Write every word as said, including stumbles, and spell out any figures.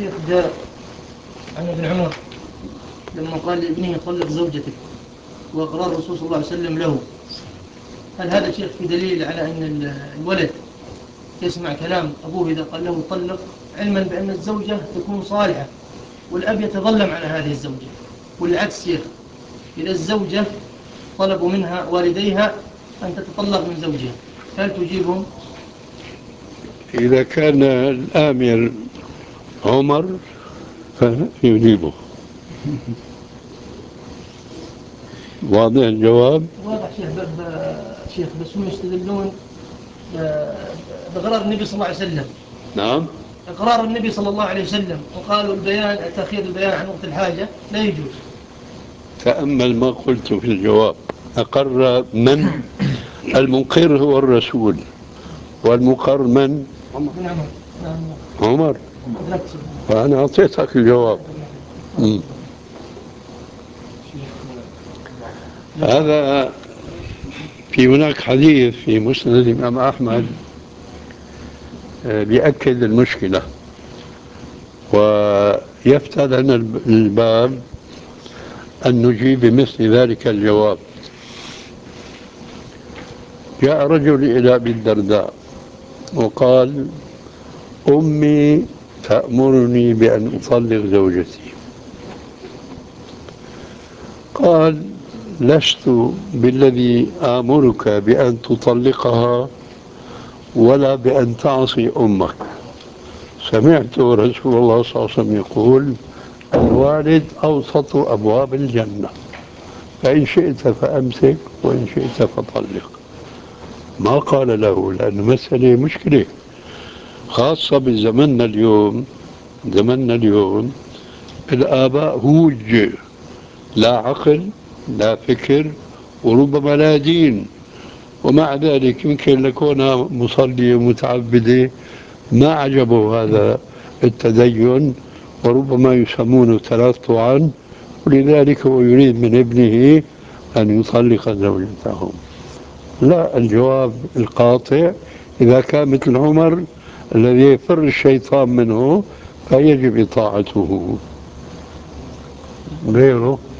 شيخ جاء عن ابن عمر لما قال لابنه طلق زوجتك وأقرار الرسول صلى الله عليه وسلم له، هل هذا شيخ في دليل على أن الولد يسمع كلام أبوه إذا قال له طلق، علما بأن الزوجة تكون صالحة والأب يتظلم على هذه الزوجة، والعكس شيخ إذا الزوجة طلبوا منها والديها أن تتطلق من زوجها هل تجيبهم؟ إذا كان الآمر عمر فيجيبه. واضح الجواب؟ واضح شيخ. شيخ بس هم يستدلون بقرار النبي صلى الله عليه وسلم. نعم. إقرار النبي صلى الله عليه وسلم، وقالوا البيان تأخير البيان عن وقت الحاجة لا يجوز. تأمل ما قلت في الجواب. أقر من؟ المقر هو الرسول، والمقر من؟ عمر. عمر. فأنا أعطيتك الجواب. م. هذا في هناك حديث في مسند الإمام أحمد بيأكد المشكلة ويفتح لنا الباب أن نجيب بمثل ذلك الجواب. جاء رجل إلى أبي الدرداء وقال: أمي تأمرني بأن أطلق زوجتي. قال: لست بالذي آمرك بأن تطلقها ولا بأن تعصي أمك. سمعت رسول الله صلى الله عليه وسلم يقول: الوالد أوسط أبواب الجنة، فإن شئت فأمسك وإن شئت فطلق. ما قال له، لأن مسألة مشكلة خاصة بزمننا اليوم. زمننا اليوم الآباء هوج، لا عقل لا فكر وربما لا دين، ومع ذلك يمكن لكونها مصلية متعبدة ما عجبه هذا التدين، وربما يسمونه تلطعا، ولذلك هو يريد من ابنه أن يطلق زوجته. لا، الجواب القاطع إذا كان مثل عمر الذي يفر الشيطان منه فيجب إطاعته. غيره